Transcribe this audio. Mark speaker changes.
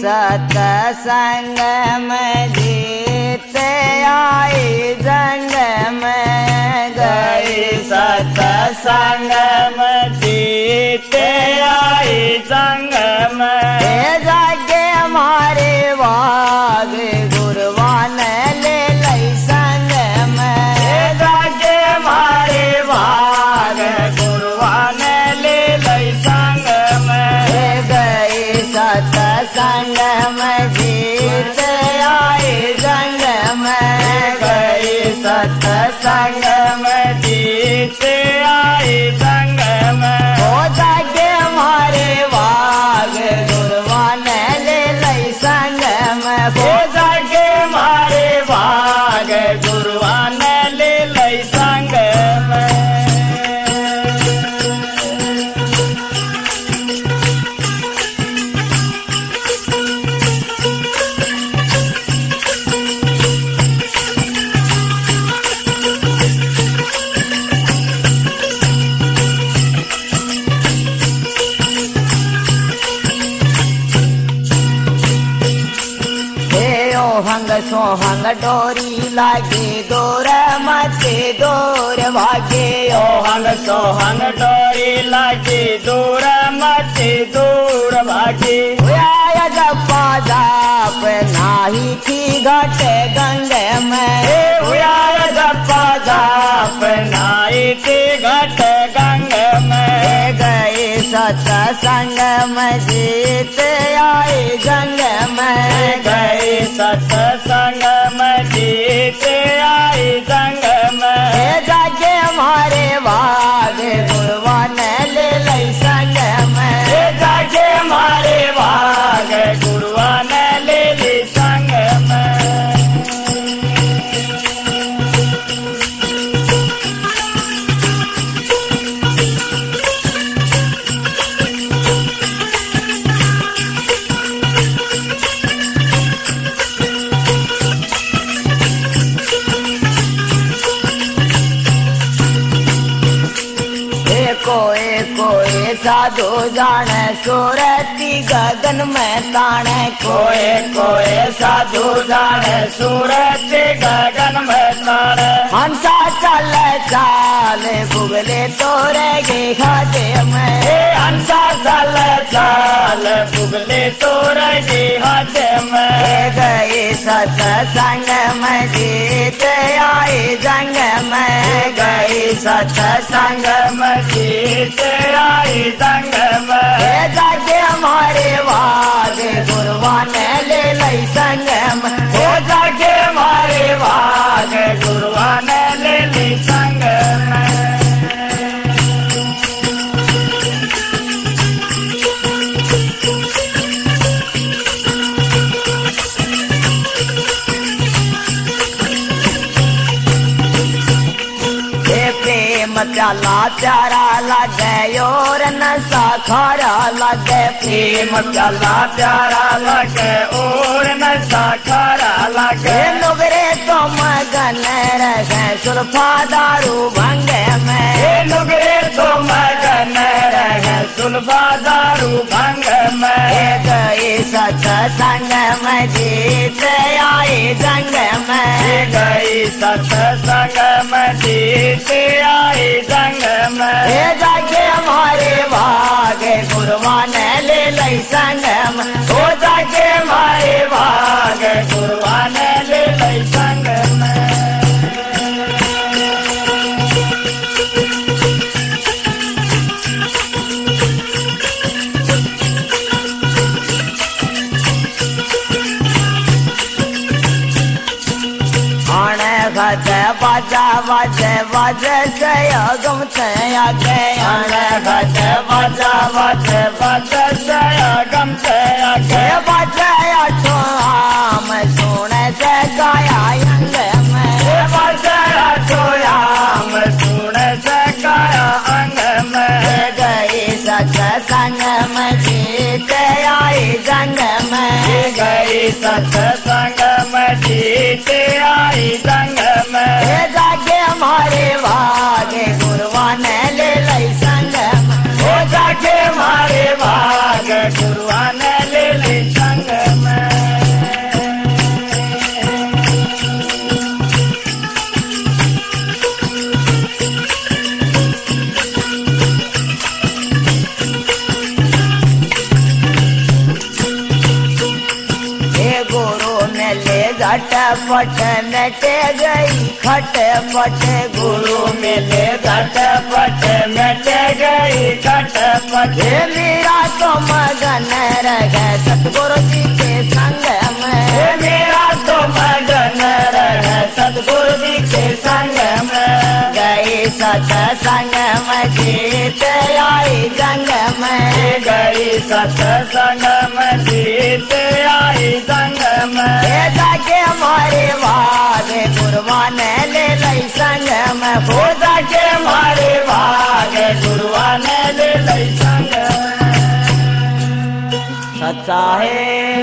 Speaker 1: सत्संग में जीत आई जंग में गई
Speaker 2: सत्संग में जीत आई जंग में
Speaker 1: जागे मारे वाग गुरवान ले लई संग में
Speaker 2: जागे मारे वाग गुरवान ले लई संग में
Speaker 1: गई सत्संग में जीत आई जंग में
Speaker 2: गई सत्संग में जीत आई जंग में
Speaker 1: हो जागे मारे वाग गुरवान ले लई संग में
Speaker 2: हो जागे मारे वाग गुरवान ले लई संग में
Speaker 1: सोहंग सोहंग डोरी लागे दूर मते दूर भागे
Speaker 2: सोहंग सोहंग डोरी लागी दूर मती दूर भागी
Speaker 1: हुआ जपा जाप नाही थी घट गंग में
Speaker 2: हुआ जपा जाप नाई थी घट गंग में
Speaker 1: गए सत्संग में जीत आई जंग में
Speaker 2: गई सत्संग में जीत आई जंग में
Speaker 1: जागे मारे वाग गुरवान ले लई संग में
Speaker 2: जागे मारे वाग गुरवान ले ली संग में
Speaker 1: कोई साधु जाने सूरती गगन में ताने
Speaker 2: कोई कोई साधु जाने सूरत गगन में तारे
Speaker 1: हंसा चल चाल बुगले तोरे गे खाते में
Speaker 2: हंसा चल चाल बुगले तोरे गे हाथ में
Speaker 1: गई सत्संग में जीत आई जंग में
Speaker 2: गई सत्संग में जीत आई जंग में
Speaker 1: जागे हमारे वाग गुरवान ले लई संग में
Speaker 2: हो जागे मारे वाग गुरवान ले ली संग में
Speaker 1: प्रेम प्याला प्यारा लगे और नशा खारा लगे
Speaker 2: प्रेम प्याला प्यारा लगे और नशा खारा लगे
Speaker 1: नुगरे तो मगन रहे सुल्फा दारू भंग में
Speaker 2: नुगरे तो मगन रहे सुल्फा दारू भंग में
Speaker 1: गई सत्संग में जीत आई जंग में
Speaker 2: गई सत्संग में जीत आई जंग में
Speaker 1: जाके हमारे भाग गुरवान ले लई संग में
Speaker 2: हो जाके मारे भाग गुरवान ले लई संग में
Speaker 1: घट बाजा बाजे बाजे से गमते आगे
Speaker 2: घट बाजा बाजे बाजे से गमते आगे
Speaker 1: बाजे छो आम सुने से गाया अंग में
Speaker 2: बाजे छोयाम सुने से गाया अंग में
Speaker 1: गई सत्संग में जीत आई जंग में
Speaker 2: गई सत्संग में जीत आई जंग में
Speaker 1: जागे हमारे भागे गुरवान ले लई संग में
Speaker 2: हो जाके मारे भाग गुरवान ले ली संग
Speaker 1: पट मिटे गई खटपट
Speaker 2: गुरु मिले झटपट मिट गई खटपट
Speaker 1: हे मेरा तो मगन रह सतगुरु जी के संग में
Speaker 2: मेरा तो मगन रह सतगुरु जी के संग में
Speaker 1: गई सत्संग में जीत आई जंग में
Speaker 2: गई सत्संग में जीत आई संग में
Speaker 1: हे जाके हमारे वादे कुर्बान ले लई संग में
Speaker 2: हो जाके मारे भाग गुरुआ ने ले लई संग
Speaker 1: सच्चा है